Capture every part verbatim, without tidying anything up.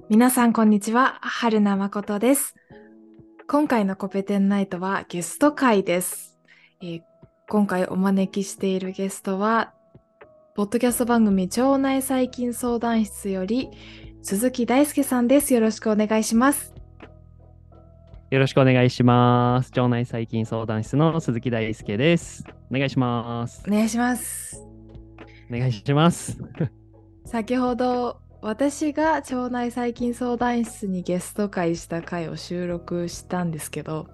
皆さんこんにちは、春名誠です。今回のコペテンナイトはゲスト会です。えー今回お招きしているゲストは、ポッドキャスト番組腸内細菌相談室より鈴木大輔さんです。よろしくお願いします。 よろしくお願いします。腸内細菌相談室の鈴木大輔です。お願いします。 お願いします。 お願いします。 先ほど私が腸内細菌相談室にゲスト会した回を収録したんですけど、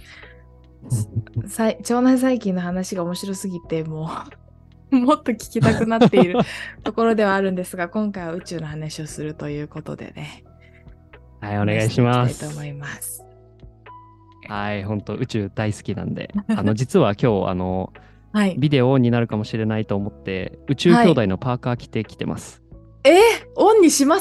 さい腸内細菌の話が面白すぎてもうもっと聞きたくなっているところではあるんですが、今回は宇宙の話をするということでね、 はい、お願いし話していきたます。 いと思います。 はい、本当宇宙大好きなんで、あの、実は今日、あの、 はい。 ビデオになるかもしれないと思って、宇宙はい。 兄弟のパーカー着てきてます。 えー、オンにします？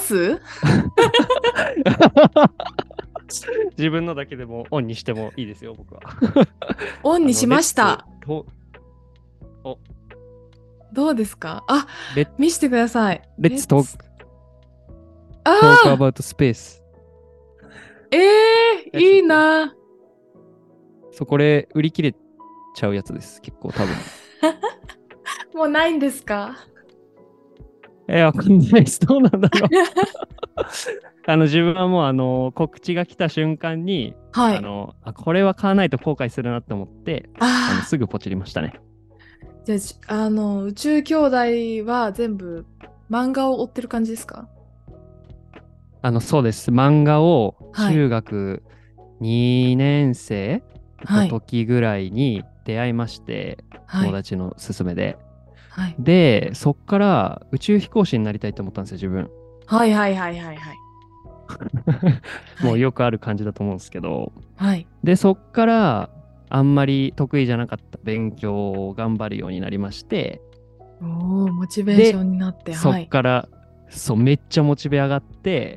自分のだけでもオンにしてもいいですよ、僕は。あの、 オンにしレッツました。 と、お、 どうですか？あ、 レッ、 見せてください。 レッツトーク、 レッツ。あトークアあ、 バウトスペース。 えー、いいやつで、 な。 そう、これ売り切れちゃうやつです、結構多分。 もうないんですか？ えー、わかんないです。どうなんだろう。あの、自分はもう、あの、告知が来た瞬間に、 はい。 あの、あ、これは買わないと後悔するなって思って、あの、 ああ、 すぐポチりましたね。 じゃあじ、あの、宇宙兄弟は全部漫画を追ってる感じですか？ あの、そうです。漫画をはい。 中学にねん生のはい。 時ぐらいに出会いまして、 はい。 友達の勧めで。 はい。 で、そっから宇宙飛行士になりたいと思ったんですよ、自分。 はいはいはいはいはい。はい。 もうよくある感じだと思うんですけど。 はい。 で、そっからあんまり得意じゃなかった勉強を頑張るようになりまして、 おー、モチベーショで、 ンになって、 そはい。 っから、そう、めっちゃモチベ上がって、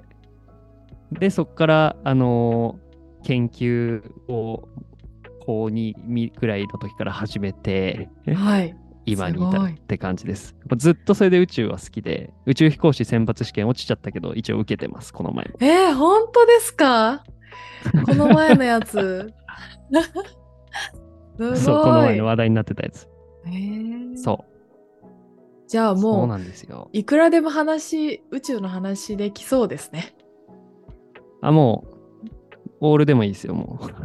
で、そっから、あのー研究を高にぐらいの時から始めて、 はい。 今に至るすごい。 って感じです。ずっとそれで宇宙は好きで、宇宙飛行士選抜試験落ちちゃったけど、一応受けてます、この前も。 えー、本当ですか？この前のやつ。すそう、このごい。 前の話題になってたやつ。 えー、 そう、 じゃあもう、 そうなんですよ。 いくらでも話、宇宙の話できそうですね。 あ、もう、オールでもいいですよ、もう。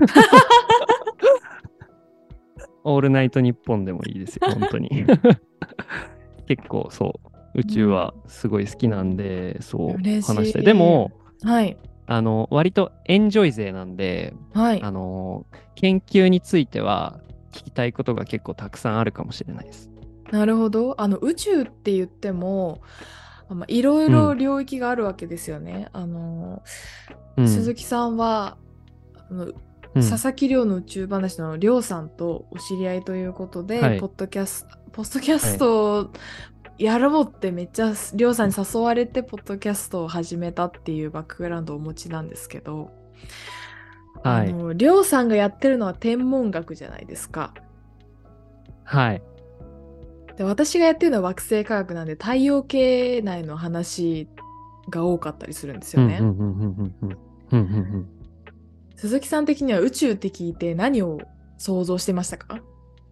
オールナイトニッポンでもいいですよ、本当に。結構そう、宇宙うん。 はすごい好きなんで、そう、 嬉し話したい。でい。 も、 はい。 あの、割とエンジョイ勢なんで、 はい。 あの、研究については聞きたいことが結構たくさんあるかもしれないです。 なるほど。あの、宇宙って言っても、あまあいろいうん、 ろ領域があるわけですよね。あの、 うん、 鈴木さんは、あのうん。 佐々木亮の宇宙話の亮さんとお知り合いということで、 はい、 ポッドキャスト、ポッドキャスはい、 トをやろうってめっちゃ亮さんに誘われて、ポッドキャストを始めたっていうバックグラウンドをお持ちなんですけど、あはい、 の、亮さんがやってるのは天文学じゃないですか。 はい。 で、私がやってるのは惑星科学なんで、太陽系内の話が多かったりするんですうん、うん、 よね。 うん、うん、うん、うん、うん、うん。 鈴木さん的には宇宙って聞いて何を想像してましたか？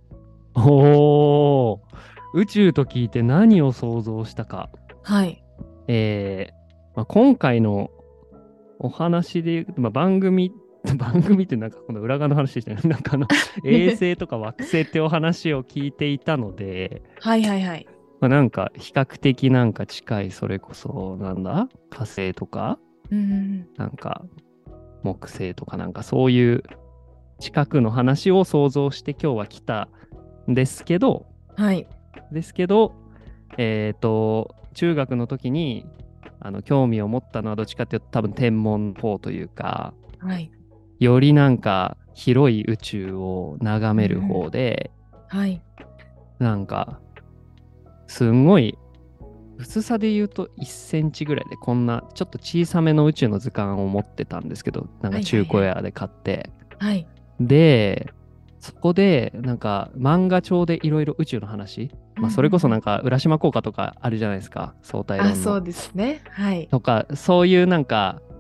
おー、宇宙と聞いて何を想像したか。 はい。 えーまあ、今回のお話で言うと、まあ、番組、番組ってなんかこの裏側の話してる、なんかあの衛星とか惑星ってお話を聞いていたので、 はいはいはい。 まあ、なんか比較的なんか近い、それこそなんだ火星とか、 うんうんうん。 なんか木星とかなんかそういう近くの話を想像して今日は来たんですけど、 はい。 ですけど、えっと、中学の時にあの興味を持ったのはどっちかっていうと多分天文の方というか、 はい。 よりなんか広い宇宙を眺うんうめるん。 方で、 はい。 なんかすんごい薄さで言うといっセンチぐらいでこんなちょっと小さめの宇宙の図鑑を持ってたんですけど、なんはかいはいはい。 中古屋で買って。 はい。 で、そこでなんか漫画帳でいろいろ宇宙の話、 うんうんうまあそれこそなんん。 か浦島効果とかあるじゃないですか、相対あ、 論の。 そうですね。はい。 とか、そういうなんか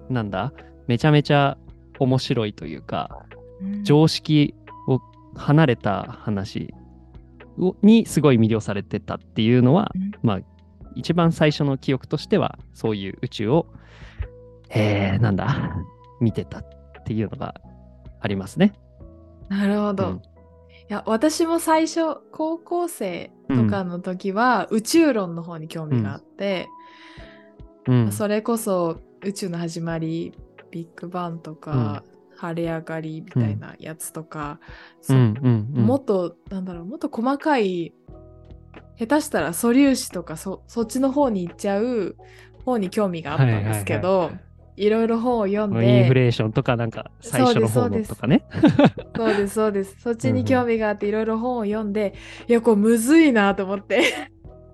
なんだ、めちゃめちゃ面白いというか、 うん常識を離れた話をにすごい魅了されてたっていうのは、 うんまあ、一番最初の記憶としては、そういう宇宙を、えー、なんだ、見てたっていうのがありますね。 なるほど。 うん。 いや、私も最初、高校生とかの時は宇宙論の方に興味があって、 うん。 それこそ宇宙の始まり、ビッグバンとか、晴れ上がりみたいなやつとか、そうんうんうん。 もっと、なんだろう、もっと細かい、下手したら素粒子とかそ、そっちの方に行っちゃう方に興味があったんですけど、 はいはいはいいろいろ本を読んインフで、 レーションとかなんか最そうです、そ初の方うです。 のとかね。 そうです、そうです。そっちに興うんうん味があっていろいろ本を読んで、いや、これむずいなと思って。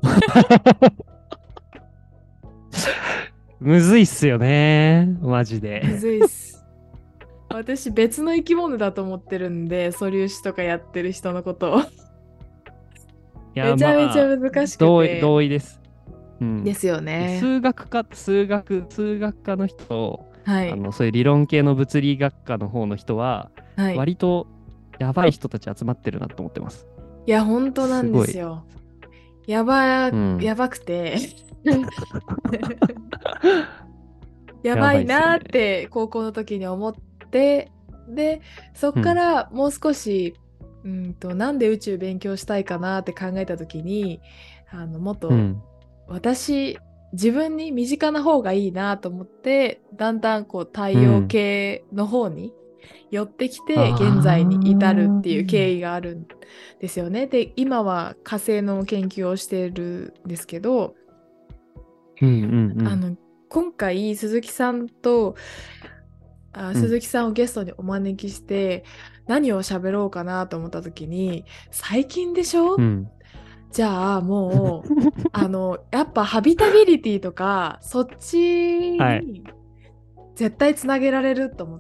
むずいっすよね。マジむで。 ずいっす。私別の生き物だと思ってるんで、素粒子とかやってる人のことを。 いや、 めちゃめちゃまあ、 難しく同意、 て。 同意です。うん。 ですよいやね。 数学科、数学、数学科の人と、 はい。 あの、そういう理論系の物理学科の方の人は、 はい。 割とやばい人たち集まってるなと思ってます。 いや、本当なんですごい。 すよ。やば、 うん。 やばくて。ややばいなーばいっすよね。 って高校の時に思って、で、そっかうん。 らもう少し、うんと、なんで宇宙勉強したいかなって考えた時に、あの、もっとうん。 私、自分に身近な方がいいなと思って、だんだんこう太陽うん。 系の方に寄ってきて、現在に至るっていう経ああ。 緯があるんですよね。で、今は火星の研究をしているんですけど、 うんうんうん。 あの、今回鈴木さんとあうん。 鈴木さんをゲストにお招きして何を喋ろうかなと思った時に、最近でしょ？ うん。 じゃあもうあのやっぱハビタビリティとかそっちはい。 に絶対つなげられると思って、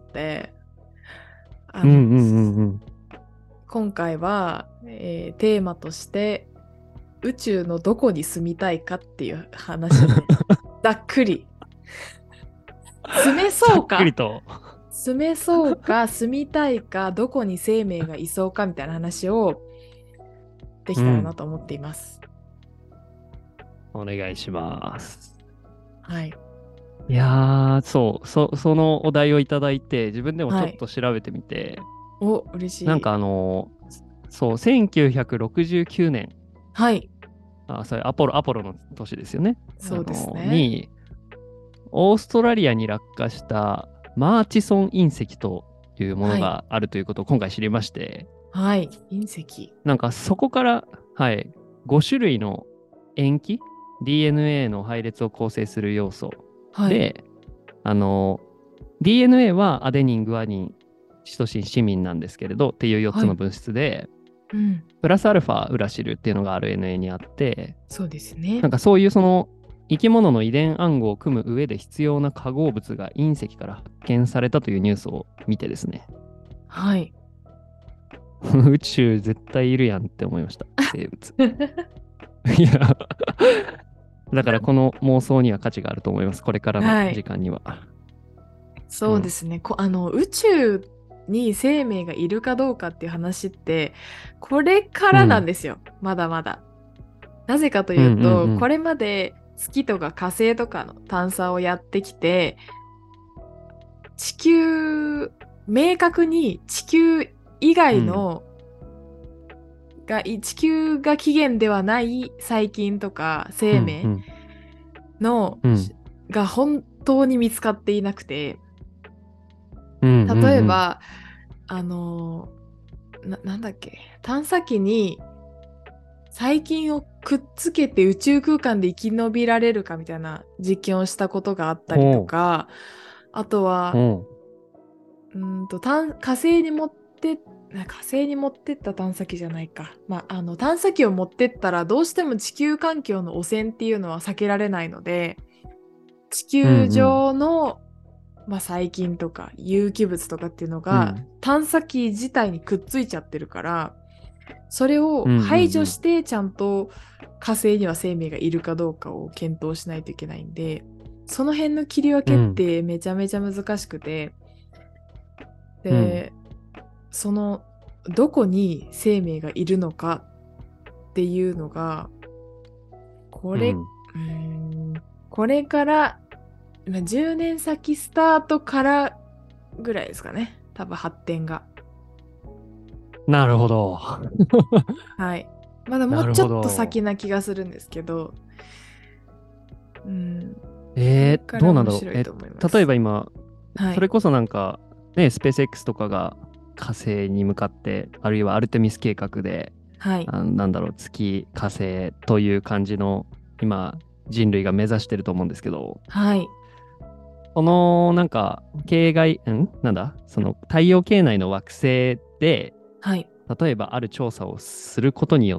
あのうんうんうんうん。 今回は、えーテーマとして宇宙のどこに住みたいかっていう話をざっくり、住めざっそうかくりと。 住めそうか住みたいかどこに生命がいそうかみたいな話をできたらなうん。 と思っています。 お願いします。 はい。 いやー、そう、そ、そのお題をいただいて、自分でもちょっはい。 と調べてみて、 お、嬉しい。 なんかあのーそう、せんきゅうひゃくろくじゅうきゅうねん、 はい。 あ、それアポロ、アポロの年ですよね。あそうですのーね。 に、オーストラリアに落下したマーチソン隕石というものはい。 があるということを今回知りまして、 はい。隕石。 なんかそこから、はい、ご種類の塩基、ディーエヌエー の配列を構成する要素はい。 で、あの、ディーエヌエー はアデニン、グアニン、シトシン、シミンなんですけれど、っていうよっはい。 つの物質で、 うん。 プラスアルファウラシルっていうのが アールエヌエー にあって、 そうですね。 なんかそういうその生き物の遺伝暗号を組む上で必要な化合物が隕石から発見されたというニュースを見てですね、 はい。 宇宙絶対いるやんって思いました、生物。いや、だからこの妄想には価値があると思います、これからのはい。 時間には。うん。 そうですね。こ、あの、宇宙に生命がいるかどうかっていう話って、これからなんうん。 ですよ。まだまだ。なぜかとうんうんいうと、 うん。 これまで月とか火星とかの探査をやってきて、地球、明確に地球以うん。 外のが、い地球が起源ではない細菌とか生命うんうん。 の、 うん。 しが本当に見つかっていなくて、 うんうんうん。 例えば、あのーな、なんだっけ、探査機に細菌をくっつけて宇宙空間で生き延びられるかみたいな実験をしたことがあったりとほか、あとう。 は、 ほうーんと探火星に持ってな火星に持ってった探査機じゃないか。まあ、あの探査機を持ってったらどうしても地球環境の汚染っていうのは避けられないので、地う。うん球うん。 上の、まあ、細菌とか有機物とかっていうのがうん。 探査機自体にくっついちゃってるから、それをうんうん排除うん。 してちゃんと火星には生命がいるかどうかを検討しないといけないんで、 その辺の切り分けってめちゃめちゃ難しくて、で、そのどこに生命がいるのかっていうのがこれ、 うんうーんこれからまあじゅうねん先スタートからぐらいですかね、多分発展が。 なるほど。 はい。まだもうちょっと先な気がするんですけど、うん、 えー、 これからどうなんだろう。 面白いえ、 と思います。 例えば今、 はいそれこそなんか、ね、スペース X とかが火星に向かって、あるいはアルテミス計画で、 はいあなんだろう、月、火星という感じの、今、人類が目指してると思うんですけど、 はいこのなんか、系外、んなんだその太陽系内の惑星で、 はい、 例えばある調査をすることによって、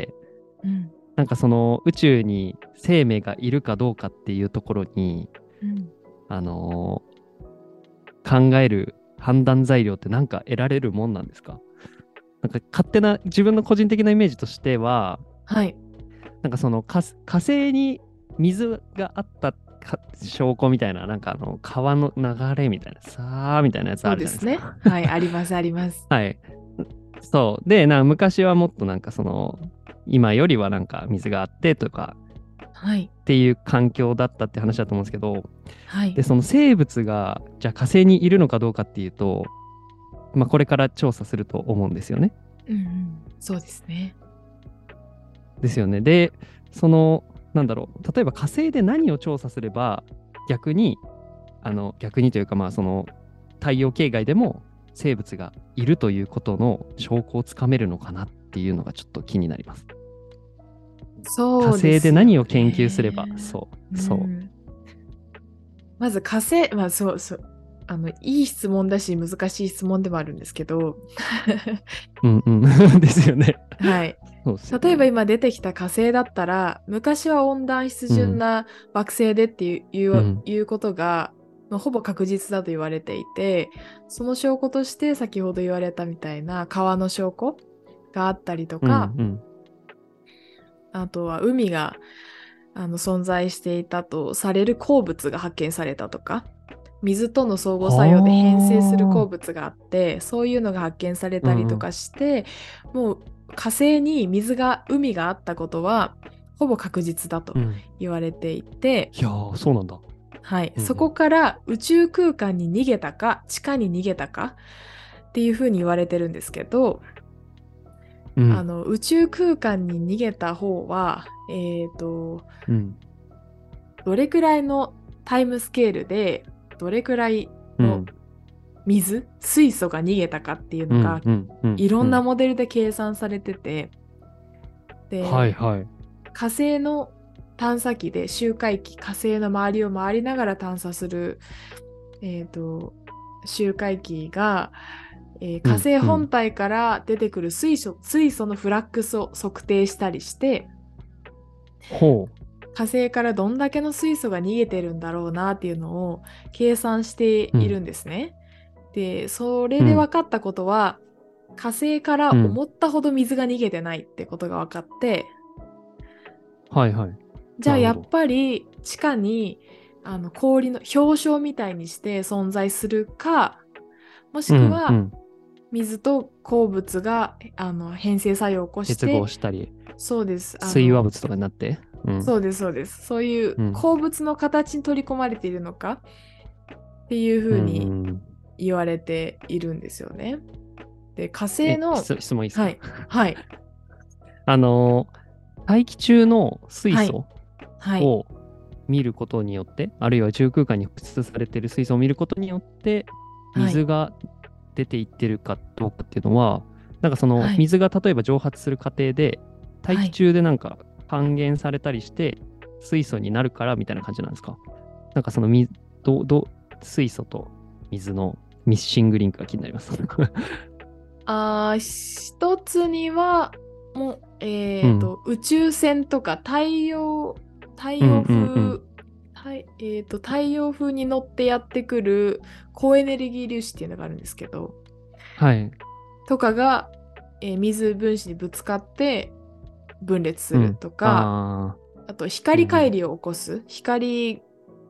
うんなんかその宇宙に生命がいるかどうかっていうところに、 うんあのー考える判断材料ってなんか得られるもんなんですか？なんか勝手な自分の個人的なイメージとしては、 はいなんかその火火星に水があったか証拠みたいな、なんかあの川の流れみたいな、さーみたいなやつそあうですね。 るじゃないですか。 はい、ありますあります。 はい。そう。で、な昔はもっとなんかその、今よりはなんか水があってとかはいっていう環境だったって話だと思うんですけど、 はいで、その生物がじゃあ火星にいるのかどうかっていうと、まあ、これから調査すると思うんですよね。 うんうん、そうですね。 ですよね。で、その、なんだろう、例えば火星で何を調査すれば、逆に、あの、逆にというか、まあ、その、太陽系外でも生物がいるということの証拠をつかめるのかなっていうのがちょっと気になります。火そうで星ですよね。 何を研究すれば、そう、そう。 うん、まず火星、まあそうそう、あの、いい質問だし難しい質問でもあるんですけど、 うんうん。ですよね。 はい。 そうですよ例えばね。 今出てきた火星だったら、昔は温暖湿潤な惑星でっていう,、いううん。 いうことが、まあ、ほぼ確実だと言われていて、その証拠として先ほど言われたみたいな川の証拠があったりとうん。 か、 うん。 あとは海があの存在していたとされる鉱物が発見されたとか、水との相互作用で変成する鉱はあ。 物があって、そういうのが発見されうんうん。 たりとかして、もう火星に水が、海があったことはほぼ確実だとうん。 言われていて、 いやー、そうなんだ。 はい、そこうんから宇宙空間に逃げたか、地下に逃げたかっていうふうに言われてるんですけど、 うん。うん。 あの宇宙空間に逃げた方は、えっと、 うん。 どれくらいのタイムスケールで、どれくらいのうん。 水、水素が逃げたかっていううん。 のが、 うん。うん。 いろんなうん。 モデルで計算されてて、で、 はいはい。 火星の探査機で周回機、火星の周りを回りながら探査する、えっと、周回機が、えー火うん。 星本うん。 体から出てくる水素、水素のフラックスを測定したりして、 ほ火星からどんだけの水素が逃げてるんだろうなっていうのを計算してう。ういるん。 んですね。で、それでうん。 分かったことは、火星からうん。 思ったほど水が逃げてないってことが分かって、 はいはい。 じゃあなるほど。 やっぱり地下にあの氷の氷床みたいにして存在するか、もしうん。うくはん。 水と鉱物があの変成作用を起こし結て、 合したり、 そうです。あの、 水和物とかになって。うん。 そうです、そうです。そういううん。 鉱物の形に取り込まれているのかっていうふううにん。 言われているんですよね。で、火星え、 の、 質質問いいですか？ はい、はい、 あのー大気中の水はい、 素はい、 を見ることによって、あるいは宇宙空間に放出されている水素を見ることによって、 はい、 水が出ていってるかどうかっていうのは、なんかそのはい、 水が例えば蒸発する過程で、大気はい。 中でなんか還元されたりして、水素になるからみたいな感じなんですか？なんかその水、ど、ど、水素と水のミッシングリンクが気になります。 あー、一つには、もう、 うん。 えっと、宇宙船とか太陽、太陽うんうんうん。 風、太えっと、太陽風に乗ってやってくる高エネルギー粒子っていうのがあるんですけど、 はい。 とかが、えー水分子にぶつかって分裂するうん。 とか、 ああ。 あとうんうん。 光乖離を起こす、光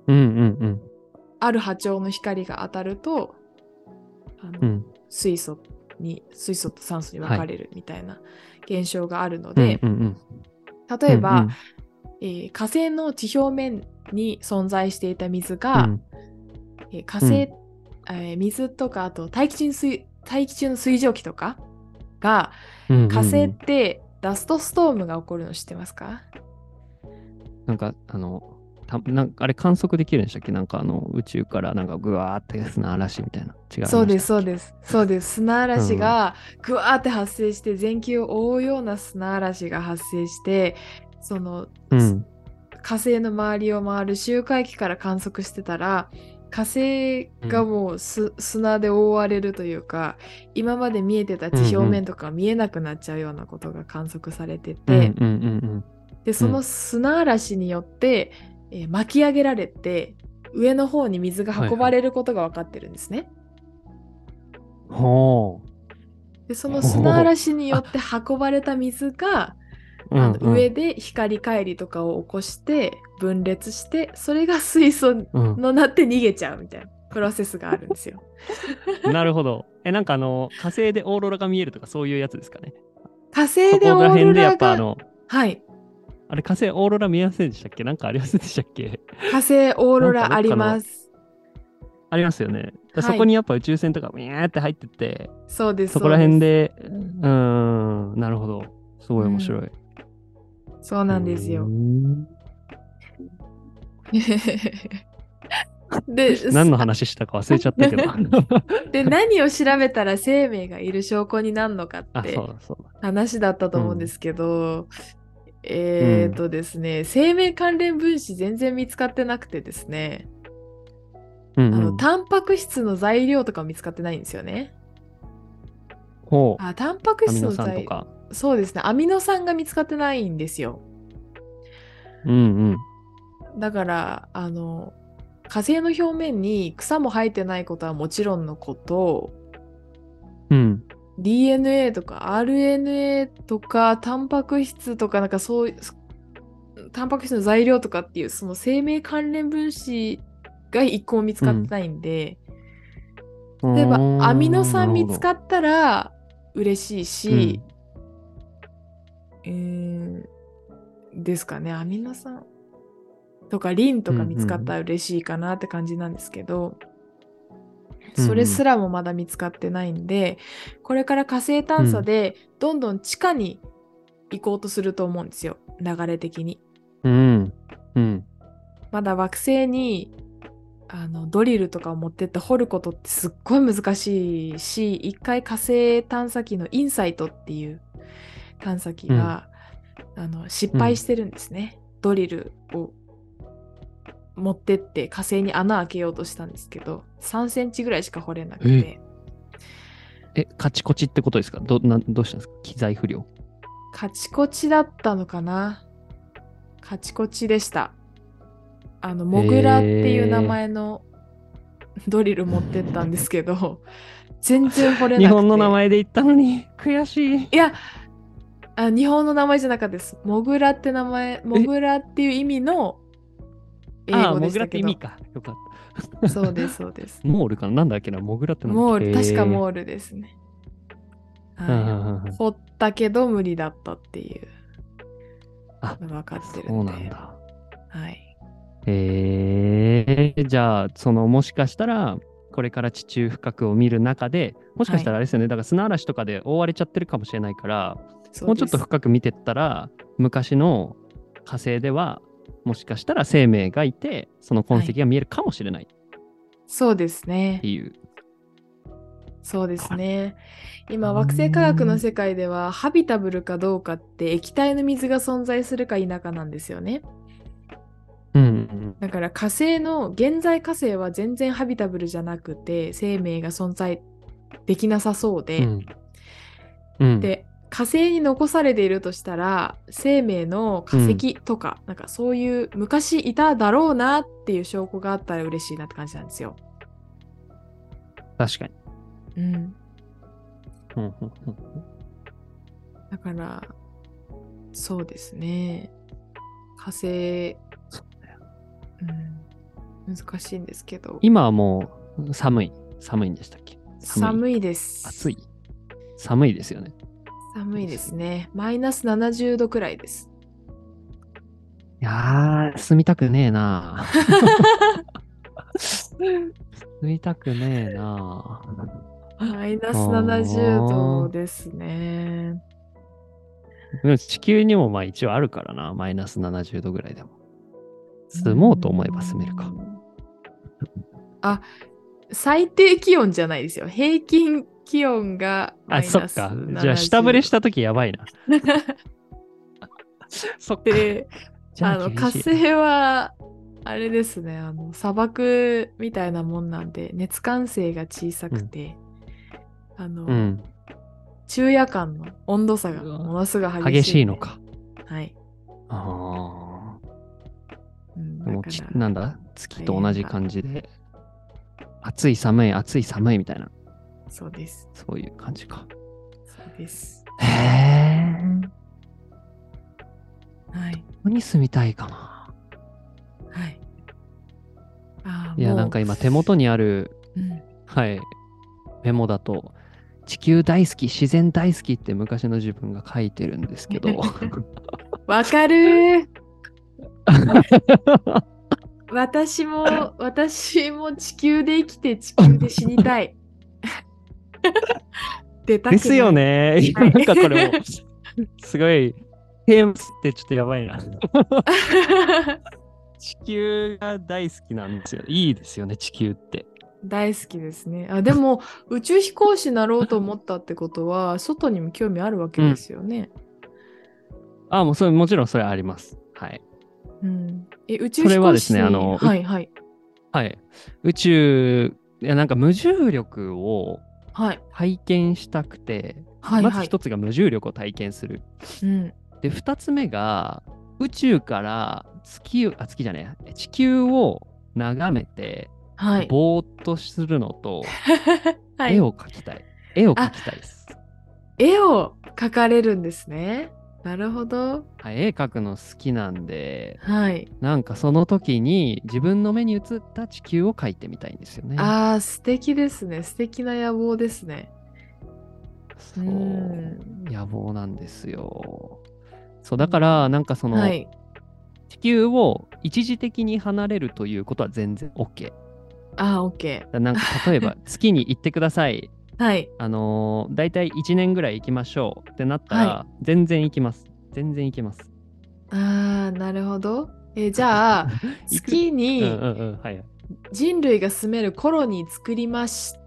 うんうんうん。 ある波長の光が当たるとあの、 うん。 水素に水素と酸素に分はい。 かれるみたいな現象があるのうんで、 うんうん。 例えば、 うんえー火星の地表面に存在していた水が、 うんえー火星、 うんえー水とかあと大気中の水大気中の水蒸気とかが、 うんうん火星っうん。 てダストストームが起こるの知ってますか？ なんか、あの、たなんかあれ観測できるんでしたっけ？なんかあの宇宙からなんかぐわーって砂嵐みたいな。違いそうです、 ましたっけ？ そうです。そうです。砂うん。 嵐がぐわーって発生して、全球を覆うような砂嵐が発生して、そのすうん。 火星の周りを回る周回機から観測してたら、火星がうん。 もうす砂で覆われるというか、今まで見えてたうんうん。 地表面とか見えなくなっちゃうようなことが観測されてて、 うんうんうんで、 うん。うそのん。 砂嵐によって、えー巻き上げられて、上の方に水が運ばはいはい。 れることが分かってるんですね。 ほで、そう。 の砂ほう。 嵐によってあ、 運ばれた水が、 うんあのうん。 上で光帰りとかを起こして分裂して、それが水素うん。 のなって逃げちゃうみたいなプロセスがあるんですよ。 なるほど。え、なんかあの、火星でオーロラが見えるとかそういうやつですかね。 火星そでオーロこら辺でやっラが、 ぱあの、 はい、 あれ火星オーロラ見えませんでしたっけ？なんかありませんでしたっけ？ 火星オーなんかロラありどっかの、 ます。 ありますよね。だそはい、 こにやっぱ宇宙船とかビャーって入ってって、 そうです、 そこらそうです。 辺で、うーん、なるほど。すごい面白い。 うん、 うそうーなんですよ。 ん。 で、す何の話したか忘れちゃったけど。 で、何を調べたら生命がいる証拠になるのかっあ、そてうだそうだ。 話だったとうん。 思うんですけど、 うん。 えーとですね、生命関連分子全然見つかってなくてですね、あの、 うんうん。 タンパク質の材料とか見つかってないんですよね。 ほう。 あ、タンパク質アミノの材、 酸とか。 そうですね、アミノ酸が見つかってないんですよ。 うんうん。 だから、あの、火星の表面に草も生えてないことはもちろんのこと、 うん。 ディーエヌエー とか アールエヌエー とかタンパク質とかなんかそういうタンパク質の材料とかっていうその生命関連分子が一個も見つうん。 かってないんで、 うー例えばアミノん。な酸るほど。 見つかったら嬉しいし、 うん。 うーん、ですかね、アミノ酸とかリンとうん。 か見つかったうん。 ら嬉しいかなって感じなんですけど、それすうん。 らもまだ見つかってないんで、これから火星探査うん。 でどんどん地下に行こうとすると思うんですよ、流れ的に。 うん。うん。 まだ惑星にあのドリルとかを持ってって掘ることってすっごい難しいし、一回火星探査機のインサイトっていう探査機うん。 があの失うん。 敗してるんですね。ドリルを持ってって火星に穴開けようとしたんですけど、さんセンチぐらいしか掘れなくえ、 て、 え、カチコチってことですか？ど、なん、どうしたんですか？機材不良。 カチコチだったのかな。カチコチでした。あの、モグラっていう名へえ。 前のドリル持ってったんですけど、全然掘れ日本の名なくて。 前で言ったのに、悔しい。 いや、あ、日本の名前じゃなかったです。モグラって名前、モえ、 グラっていう意味の英ああ、 語でモグラしたけど、 って意味か。よかった。 そうです、そうです。 モールかな？なんだっけな？モグラってなんだっけ？ モール、確かへえ。 モールですね。 うんうはい。 んうんうん。 掘ったけど無理だったっていうあ、 のが分かってるそうんで。 なんだ。 はい。 へえ。じゃあ、その、もしかしたら、これから地中深くを見る中で、もしかはい。 したらあれですよね、だから砂嵐とかで覆われちゃってるかもしれないから、もうちょっとそうです。 深く見てったら、昔の火星では、もしかしたら生命がいて、その痕はい。 跡が見えるかもしれないっそうですね。 ていう。 そうですあね。 うー今、惑星科学のん。 世界では、ハビタブルかどうかって液体の水が存在するか否かなんですよね。 うんうんだから火星の、現在火星は全然ハビタブルじゃなくて、生命が存在できなさそうで、 うん。うん。 で、火星に残されているとしたら、生命の化うん。 石とか、なんかそういう昔いただろうなっていう証拠があったら嬉しいなって感じなんですよ。 確かに。 うん。 うんうんうんだから、そうですね。火星、 そうだよ。 うん。 難しいんですけど。 今はもう寒い。寒いんでしたっけ？ 寒いです。 暑い。寒いですよね。 寒いですね。マイナスななじゅうどくらいです。 いやー、住みたくねえな。住みたくねえな。 マイナスななじゅうどですね。 でも地球にもまあ一応あるからな。マイナスななじゅうどぐらいでも。住うもうと思えば住めるか。 んあ、最低気温じゃないですよ。平均気温がマあ、 イナスそっか。じゃあ下振れしななじゅうど。 たときやばいな。そっか。 で、 じゃああの、火厳しいな。 星は、あれですね、あの、砂漠みたいなもんなんで、熱慣性が小さくて、あの、 うん。 昼夜間の温度差がうわものすごい激激しいんで。 しいのか。 はい。 あうん、 あ。でもち、 だからなんだ月と同じ大変だ。 感じで、暑い寒い暑い寒いみたいな、 そうです。 そういう感じか。 そうです。 へえ。 はい。 どこに住みたいかな。 はい。ああ、 いや、なんもか今手元にある、 う、うん。 はい、メモだと、地球大好き、自然大好きって昔の自分が書いてるんですけど。 わかるー。私も、私も地球で生きて地球で死にたい。出たですよくない。 ね。いはい。 やなんかこれも、すごい、テーマってちょっとやばいな。地球が大好きなんですよ。いいですよね、地球って。 大好きですね。あ、でも、宇宙飛行士になろうと思ったってことは、外にも興味あるわけでうん。 すよね。 あ、もうそれ、もちろんそれあります。はい。 うん。え、宇宙そ飛行れはですね、あ士、 の、うはいはい。 はい。宇宙、いや、なんか無重力をはい。 体験したくて、まずはいはい。 一つが無重力を体験する。 うん。 で、二つ目が、宇宙から月を、あ、月じゃねえ、地球を眺めて、 はい。 ぼーっとするのと、 はい。 絵を描きたい。絵を描あ、 きたいです。 絵を描かれるんですね。なるほど。 はい、絵描くの好きなんで、 はい。 なんかその時に自分の目に映った地球を描いてみたいんですよね。 ああ、素敵ですね。素敵な野望ですね。うーそん。 う、野望なんですよ。そう、だから、 うんなんかその、 はい。 地球を一時的に離れるということは全然 OK。 ああ、OK。 だなんか例えば、月に行ってください。 はい。 あのー、大体いちねんぐらい行きましょうってなったはい。 ら、全然行きます。全然行けます。 ああ、なるほど。え、じゃあ、 行く。 月にうんうんうん。はい。 人類が住めるコロニー作りました。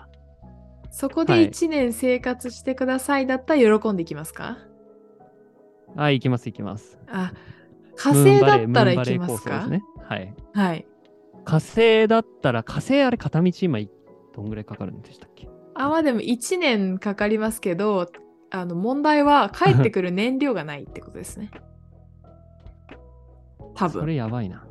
そこではい。 いちねん生活してくださいだったら喜んでいきますか？ あ、行きます行きます。 あ、火ムーン星だっバレー、ムーンバレーたら行きますか？ 構想ですね。はい。 はい。 火星だったら、火星あれ片道今いどんぐらいかかるんでしたっけ？ あ、まあでもいちねんかかりますけど、あの問題は帰ってくる燃料がないってことですね。多それ分。 やばいな。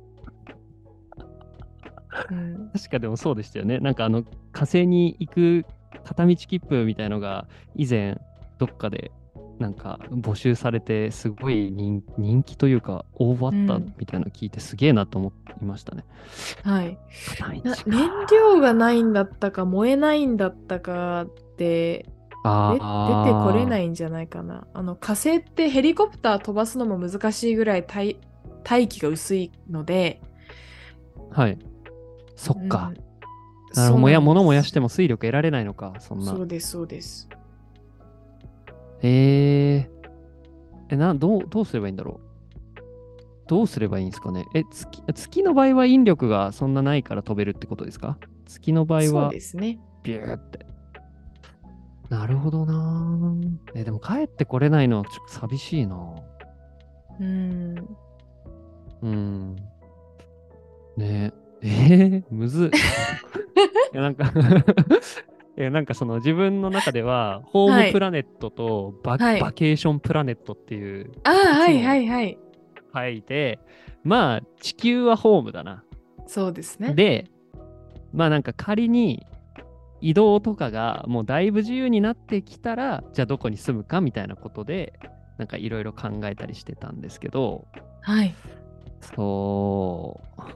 うん。 確かでもそうでしたよね。なんかあの火星に行く片道切符みたいのが以前どっかでなんか募集されてすごい人、人気というか応募あったうん。 みたいなの聞いてすげえなと思いましたね。 はい。 片道な燃料か。 がないんだったか燃えないんだったかってで出てこれなあいんじゃないかな。あの火星ってヘリコプター飛ばすのも難しいぐらい大、大気が薄いので、 あ、はい。そっか。 うん、 なるほど。 そうなもや、 んです。 物燃やしても水力得られないのか。そんな。 そうです、そうです。 えー、え、な、どう、どうすればいいんだろう。どうすればいいんですかね。え、月、月の場合は引力がそんなないから飛べるってことですか？月の場合そうはですね。 ビューって。なるほどな。え、でも帰ってこれないのはちょっと寂しいな。 うん。 うん。ねえ。えー、むずっ。いや、なんかいや、なんかその自分の中では、ホームはい。 プラネットとバ、 はい。 バケーションプラネットっていうああ、はいはふたつのいはい。 書いて、まあ、地球はホームだな。 そうですね。 で、まあなんか仮に移動とかがもうだいぶ自由になってきたら、じゃあどこに住むかみたいなことで、なんかいろいろ考えたりしてたんですけど、 はい。 そ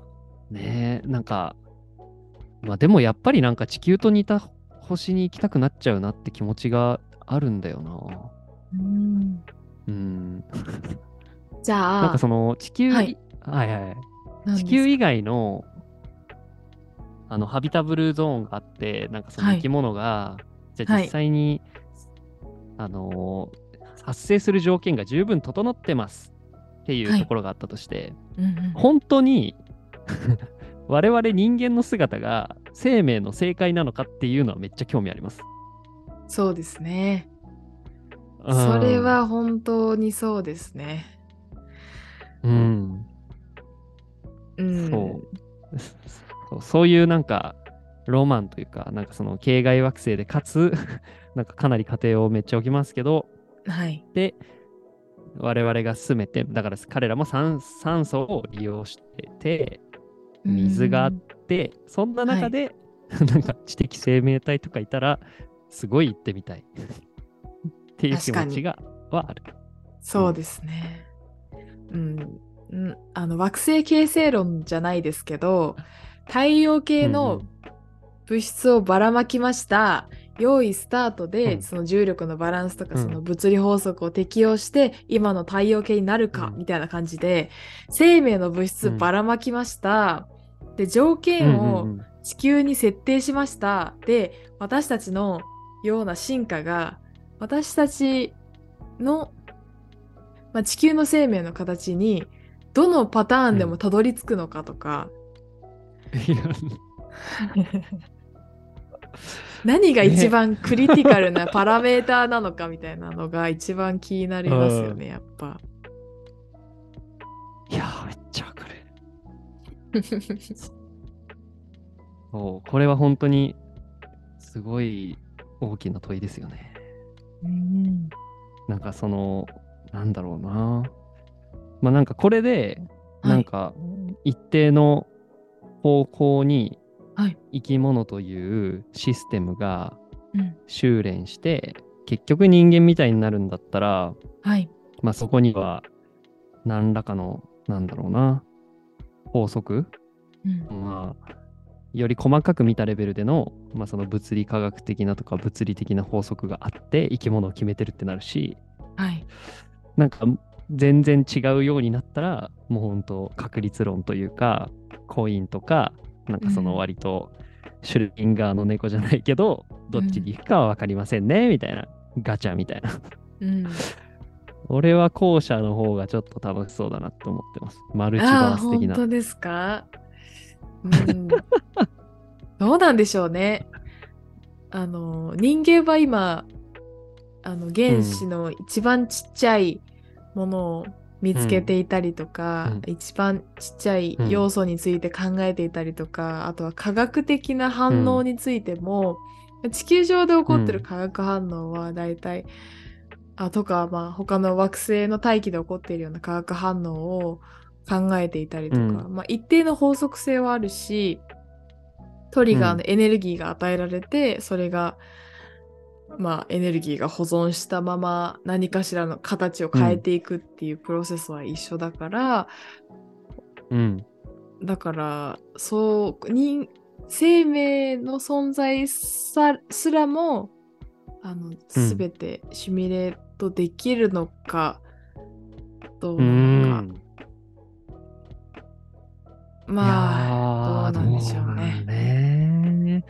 ねえ、なんか、まあでもやっぱりなんか地球と似た星に行きたくなっちゃうなって気持ちがあるんだよな。 うんうん。 じゃあ、 なんかその地球い、 はい、 はいはいはい。地何ですか？ 球以外の、あのハビタブルゾーンがあって、なんかそのはい、 生き物が、じゃあ実はい、 際に、あのー発生する条件が十分整ってますっていうはい。 ところがあったとして、 うんうん。 本当に我々人間の姿が生命の正解なのかっていうのはめっちゃ興味あります。 そうですね。 うそれん。 は本当にそうですね。 うん。 うそん。 う。そう、そういうなんか、ロマンというか、なんかその系外惑星でかつなんかかなり家庭をめっちゃ置きますけど、 はい。 で、我々が住めて、だから彼らも酸、酸素を利用してて、 う水があっん。 て、そんなはい。 中でなんか知的生命体とかいたら、すごい行ってみたいっていう気確かに。 持ちがはある。うん。 そうですね。うん。うん、あの惑星形成論じゃないですけど、太陽系のうん物質をばらまきました。用意スタートで、 うん。 その重力のバランスとか、そのうん。 物理法則を適用して、今の太陽系になるか、 うん。 みたいな感じで、生命の物質ばうん。 らまきました。で、条うん。う件をん。 地球に設定しました。で、私たちのような進化が、私たちの、まあ、地球の生命の形に、どのパターンでもうん。 たどり着くのかとか、 いや、 何が一ね。 番クリティカルなパラメーターなのかみたいなのが一番気になうりますよん。 ね、やっぱ。 いやー、めっちゃわかる。そう、これは本当にすごい大きな問いですよね。 うん。 なんかその、なんだろうな。まあなんかこれで、 はい。 なんか一定の方向にはい。 生き物というシステムがうん。 修練して、結局人間みたいになるんだったら、 はい。 まあそこには何らかの、なんだろうな、法則、 うん。 まあ、より細かく見たレベルでの、まあ、その物理科学的なとか物理的な法則があって生き物を決めてるってなるし、 はい。 なんか全然違うようになったら、もう本当確率論というか、コインとか、なんかそのうん。 割とシュレディンガーの猫じゃないけど、どっちにうん。 行くかは分かりませんね、みたいな。ガチャみたいな。 うん。 俺は後者の方がちょっと楽しそうだなと思ってます。マルチああ、 バース的な。 本当ですか？うん。どうなんでしょうね。あの、人間は今、あの、原子うん。 の一番ちっちゃいものを見つけうん。 ていたりとか、 うん。 一番ちっちゃいうん。 要素について考えていたりとか、あとは科学的な反応うん。 についても、地球上で起こってるうん。 化学反応は大体、あ、とか、まあ他の惑星の大気で起こっているような化学反応を考えていたりとか、 うん。 まあ一定の法則性はあるし、トリガーのうん。 エネルギーが与えられて、それがまあ、エネルギーが保存したまま何かしらの形をうん。 変えていくっていうプロセスは一緒だから、 うん。 だから、そう、人、生命の存在さすらも、あの、 うん。 すべてシミュレートできるのか、どうーうなのか。 ん。いやまあ、どうー、どなんでしょううね。 ね。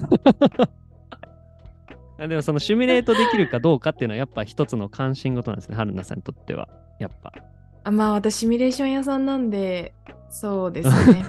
あでもそのシミュレートできるかどうかっていうのはやっぱ一つの関心事なんですね、春菜さんにとっては。やっぱ。 あ、まあ、私、シミュレーション屋さんなんで、そうですね。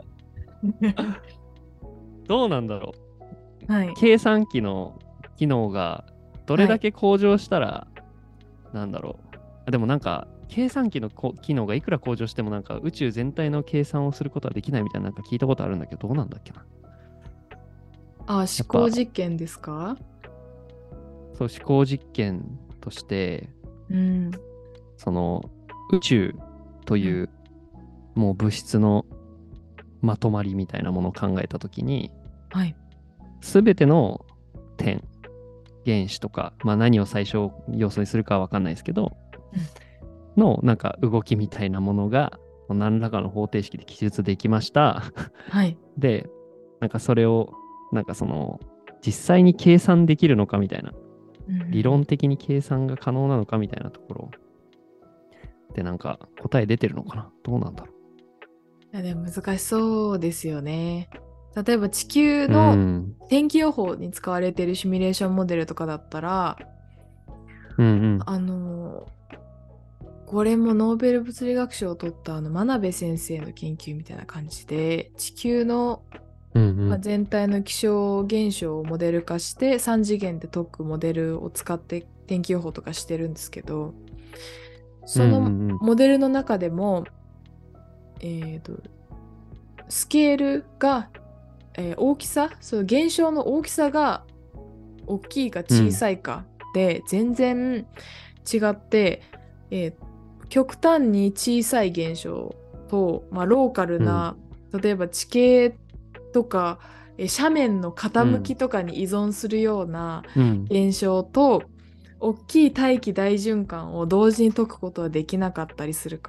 どうなんだろう。 はい。 計算機の機能がどれはい。 だけ向上したら、なんだろう。あでもなんか、計算機のこ機能がいくら向上してもなんか宇宙全体の計算をすることはできないみたいななんか聞いたことあるんだけど、どうなんだっけな。 あ、思やっぱ、 考実験ですか？ そう思考実験として、 うん。 その宇宙とうん。 いうもう物質のまとまりみたいなものを考えたときに、 はい。 すべての点、原子とか、まあ何を最小要素にするかはわかんないですけど、 うん。 のなんか動きみたいなものが何らかの方程式で記述できました。 はい。 で、なんかそれを、なんかその、実際に計算できるのかみたいな、 うんうん理論的に計算が可能なのかみたいなところで、なんか答え出てるのかな、どうなんだろいやでも難しそうですよね。例えば地球う。うのん。 天気予報に使われているシミュレーションモデルとかだったら、 うんうん。 あの、これもノーベル物理学賞を取ったあの真鍋先生の研究みたいな感じで、地球のうんうまあん。 全体の気象現象をモデル化してさん次元で解くモデルを使って天気予報とかしてるんですけど、 うんうそのんうん。 モデルの中でも、えーと、スケールが、えー大きさ、その現象の大きさが大きいか小うんさいかで全然違って、えー極端に小さい現象と、まあ、ローカルうんな、例えば地形とか、えー斜面の傾きうんとかに依存するようなうん現象と、大きい大気大循環を同時に解くことはできなかったりするから、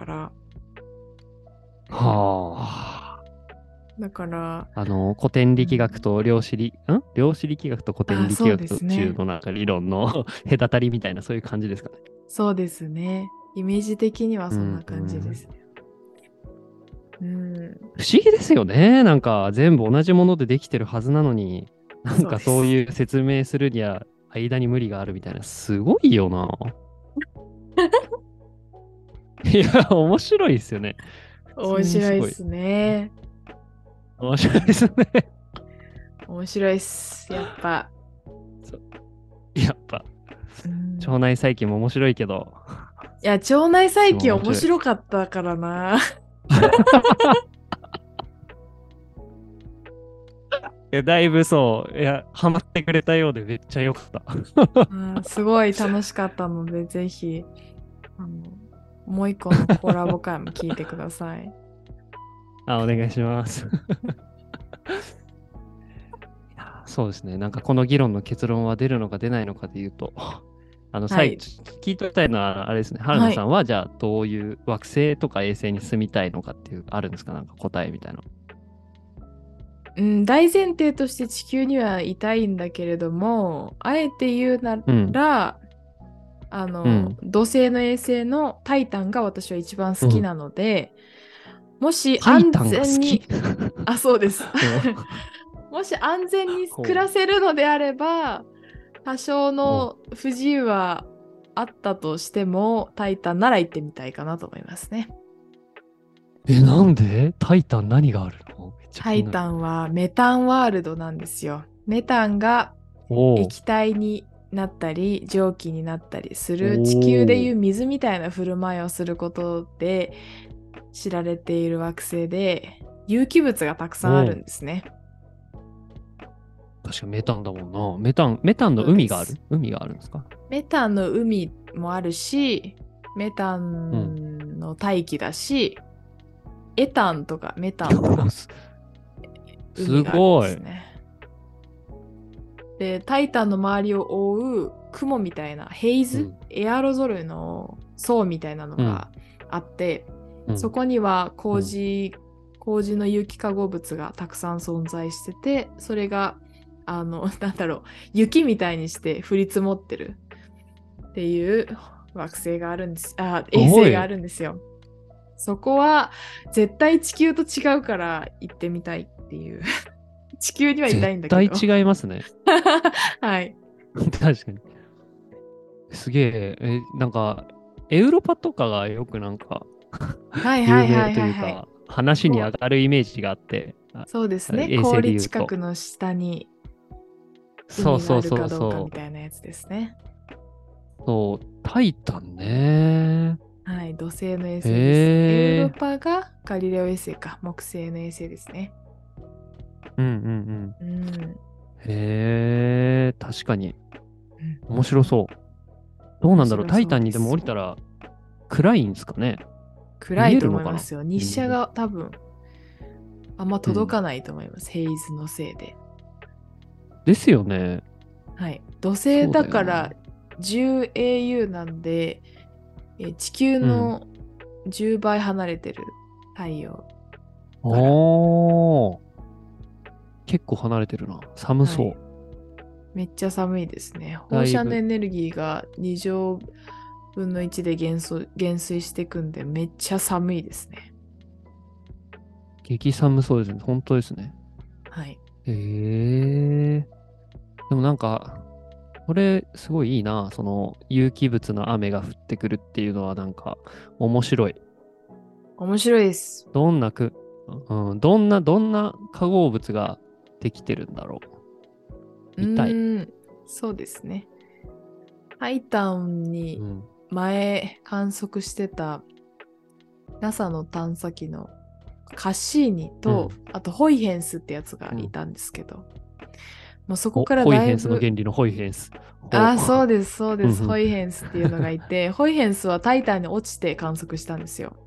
はだから、 あ。あの、古典うん、 力学と量子力、ん量子力学と古典あ、そう力ですね。 学中のなんか理論の隔たりみたいな、そういう感じですかね。 そうですね。イメージ的にはうんそんなうん。 感じですね。うん、 不思議ですよね。なんか全部同じものでできてるはずなのに、なんかそうそうです。 いう説明するには間に無理があるみたいな、すごいよな。いや、面白いですよね。普通面にすごい。 白いっすね。 面白いですね。 面白いっす。やっぱ。 そうやっぱ、 うん、 腸内細菌も面白いけど、 いや、腸内いつ細菌面も面白い。 白かったからな。 いや、だいぶそう、いや、ハマってくれたようでめっちゃ良かった。 うん、すごい楽しかったので、ぜひ、あの、もう一個のコラボ会も聞いてください。 あ、お願いします。いやそうですね。なんかこの議論の結論は出るのか出ないのかで言うと、あの、最、 はい。 ちょっと聞いときたいのは、あれですね。春はい。 菜さんは、じゃあ、どういう惑星とか衛星に住みたいのかっていう、あるんですかなんか答えみたいな。 うん、大前提として地球にはいたいんだけれども、あえて言うなうん。 ら、あの、 うん。 土星の衛星のタイタンが私は一番好うん。 きなので、もし安タイタンが好き。 全に、あ、そうです。 うん。 もし安全に暮ほらせるのであれば、多少う。うん。 の不自由はあったとしても、タイタンなら行ってみたいかなと思いますね。 え、なんでタイタン何があるのめっちゃタ気になる。 イタンはメタンワールドなんですよ。メタンがお液体になったり蒸気になったりすお。 る地球でいうおお。 水みたいな振る舞いをすることで知られている惑星で有機物がたくさんあるんおお。 ですね。 確かメタンだもんな。メタン、メタンのそうです。 海がある海があるんですか？ メタンの海もあるし、メタうん。 ンの大気だし、エタンとかメタンのすす海があるんでごい。 すね。で、タイタンの周りを覆う雲みたいなヘイズ、 うん。 エアロゾルの層みたいなのうん。 があって、 うん。 そこにはうん。 麹、麹の有機化合物がたくさん存在してて、それが、あの、なんだろう、雪みたいにして降り積もってるっていう惑星があるんです、あ、 すごい。 衛星があるんですよ。そこは絶対地球と違うから行ってみたいっていう。地球にはいた絶いんだけど。 対違いますね。 はい。 確かに。すげえ。え、なんか、エウロパとかがよくなんかはいはいは有名いはいはい。 というか、話にこう、 上がるイメージがあって、あそうですね。 衛星で氷言うと。 近くの下に海がそうそうあるかどうかそうそみたいなやつですね。 う。そう、タイタンね。 はい、土星の衛星です。エウロへえ。 パがガリレオ衛星か、木星の衛星ですね。 うんうんうん。うん、 うん。へえ、確かに。面白そう。どうなんだろう。 面白タイタンにでもそうです。 降りたら暗いんですかね。見暗いとえるのかな思いますよ。日射見える。 が多分あんまうん。 届かないと思います。ヘイズのせいで。 ですよね。 はい。土星そうだからだよな。 じゅうエーユー なんで、え地球うん。 のじゅうばい離れてる太陽。 おー。結構離れてるな。寒そう。 はい、めっちゃ寒いですね。 だいぶ放射能エネルギーがに乗分のいちで減衰減衰していくんで、めっちゃ寒いですね。 激寒そうですね。本当ですね。 はい。 へえ。でもなんか、これすごいいいな。その有機物の雨が降ってくるっていうのはなんか面白い。 面白いです。 どんなく、うん、どんな、どんな化合物ができてるんだろう。 う見たい。 ーん、そうですね。タイタンにうん。 前観測してた ナサ の探査機のカッシーニと、 うん。 あとホイヘンスってやつがうん。 いたんですけど、もうそこお、 からホイヘンスのだいぶ、 原理のホイヘンス。ほああ、そうう。 です、そうです。 うんうん。 ホイヘンスっていうのがいて、ホイヘンスはタイタンに落ちて観測したんですよ。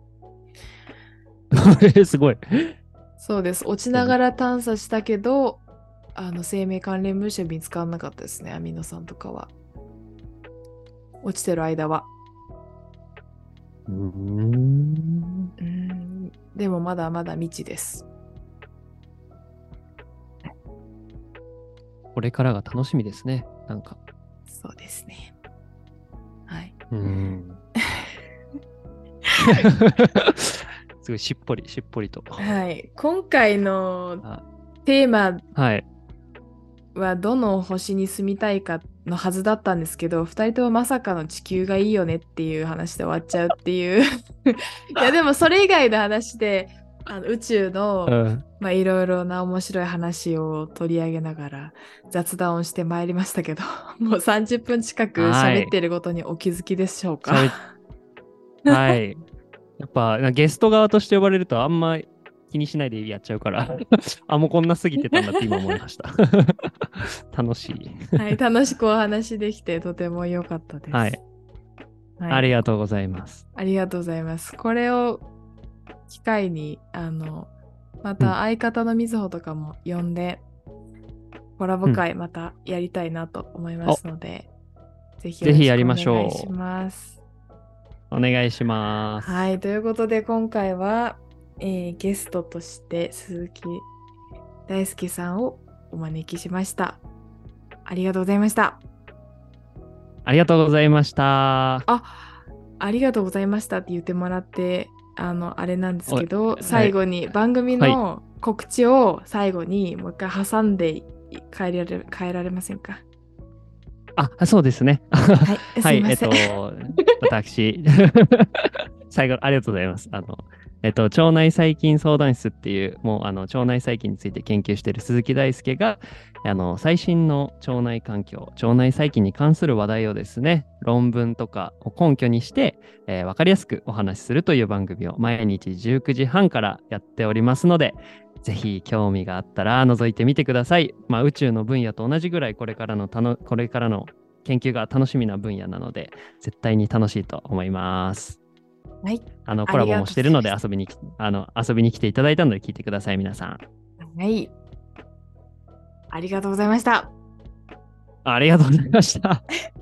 すごい。 そうです。落ちでも、 ながら探査したけど、あの生命関連物質は見つからなかったですね、アミノ酸とかは。落ちてる間は。 うーん。 うーん、でもまだまだ未知です。 これからが楽しみですね。なんか。 そうですね。はい。 うーん。すごいしっぽり、しっぽりと。 はい。今回のあ、 テーマはい。 はどの星に住みたいかのはずだったんですけど、ふたりともまさかの地球がいいよねっていう話で終わっちゃうっていういやでもそれ以外の話であの宇宙のうん。 まあいろいろな面白い話を取り上げながら雑談をしてまいりましたけどもうさんじゅっぷん近くはい。 喋っていることにお気づきでしょうか？ 喋っ、はい。やっぱ、ゲスト側として呼ばれるとあんま気にしないでやっちゃうからあ、もうこんな過ぎてたんだって今思いました楽しいはい、楽しくお話できてとても良かったではい。 す。はあい、 りがとうございます。 ありがとうございます。これを機会に、あの、まうん。 た相方のみずほとかも呼んで、コラボうん。 会またやりたいなと思いまお、 すので、ぜひよぜろしくおひやりまし願いしょます。 う。お願いします。 はい、ということで今回は、えーゲストとして鈴木大輔さんをお招きしました。ありがとうございました。 ありがとうございました。 あ、ありがとうございましたって言ってもらって、あの、あれなんですお、 けど、 はい。 最後に番組はい。 の告知を最後にもう一回挟んで変えられ、変えられませんか？ あ、そうですね。 はい、 はい。えっすいません。 と、私、最後、ありがとうございます。あの、えっと、腸内細菌相談室っていう、もう、あの、腸内細菌について研究している鈴木大輔が、あの、最新の腸内環境、腸内細菌に関する話題をですね、論文とかを根拠にして、えー、わかりやすくお話しするという番組を毎日じゅうくじはんからやっておりますので、ぜひ興味があったら覗いてみてください。まあ、宇宙の分野と同じぐらいこれからのたの、これからの研究が楽しみな分野なので、絶対に楽しいと思います。 はい、 あの、コラボありがもしてるのとうございましで遊びにき、あの、遊びに来ていただいたので聞いてください、皆さん。 た。はい、ありがとうございました。 ありがとうございました。